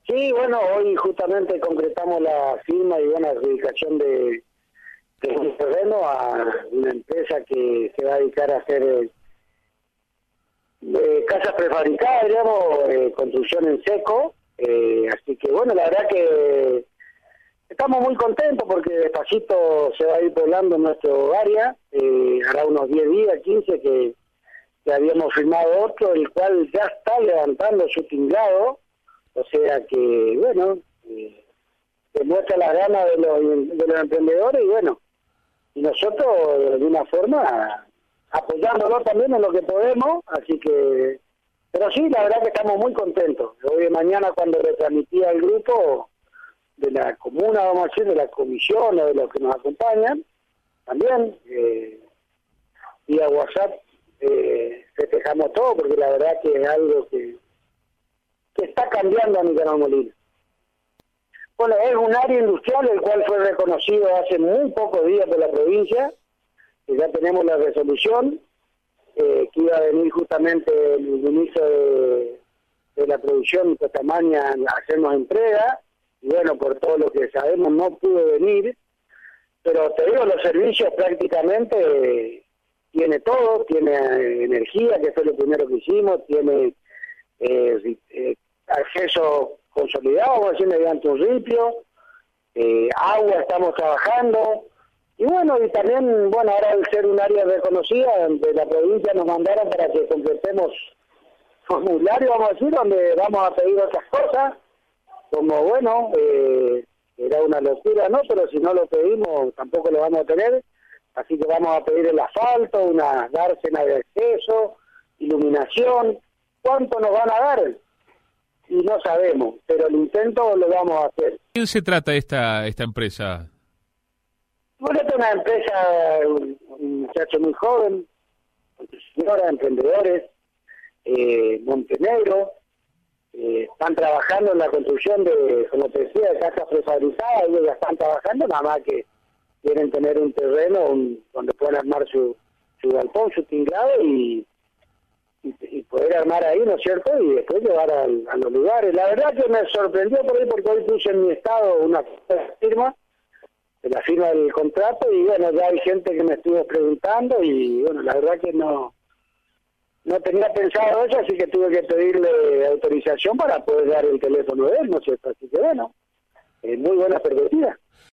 Sí, bueno, hoy justamente concretamos la firma y buena adjudicación de un terreno a una empresa que se va a dedicar a hacer casas prefabricadas, digamos, construcción en seco. Así que bueno, la verdad que estamos muy contentos porque despacito se va a ir poblando nuestro área. Hará unos 10 días, 15 que habíamos firmado otro, el cual ya está levantando su tinglado. O sea que, bueno, demuestra las ganas de los emprendedores y bueno, y nosotros de una forma apoyándolo también en lo que podemos, así que, pero sí, la verdad que estamos muy contentos. Hoy de mañana cuando le transmití al grupo de la comuna, vamos a decir, de la comisión o de los que nos acompañan, también, vía WhatsApp, festejamos todo porque la verdad que es algo que está cambiando a Nicanor Molina. Bueno, es un área industrial el cual fue reconocido hace muy pocos días por la provincia, que ya tenemos la resolución, que iba a venir justamente el ministro de la producción de Tamaña a hacernos entrega, y bueno, por todo lo que sabemos no pudo venir, pero te digo, los servicios prácticamente tiene todo, tiene energía, que fue lo primero que hicimos, tiene acceso consolidado, vamos a decir, mediante un ripio, agua estamos trabajando, y bueno, y también, bueno, ahora al ser un área reconocida de la provincia nos mandaron para que completemos formulario, vamos a decir, donde vamos a pedir otras cosas, como bueno, era una locura, ¿no? Pero si no lo pedimos tampoco lo vamos a tener, así que vamos a pedir el asfalto, una dársena de acceso, iluminación. ¿Cuánto nos van a dar? Y no sabemos, pero el intento lo vamos a hacer. ¿Quién se trata esta empresa? Bueno, esta es una empresa, un muchacho muy joven, señora, emprendedores, Montenegro, están trabajando en la construcción de, como te decía, de casas prefabricadas. Ellos ya están trabajando, nada más que quieren tener un terreno donde puedan armar su galpón, su tinglado y poder armar ahí, ¿no es cierto? Y después llevar a los lugares. La verdad que me sorprendió por ahí porque hoy puse en mi estado una firma, de la firma del contrato, y bueno, ya hay gente que me estuvo preguntando y bueno, la verdad que no tenía pensado eso, así que tuve que pedirle autorización para poder dar el teléfono de él, ¿no es cierto? Así que bueno, muy buena perspectiva.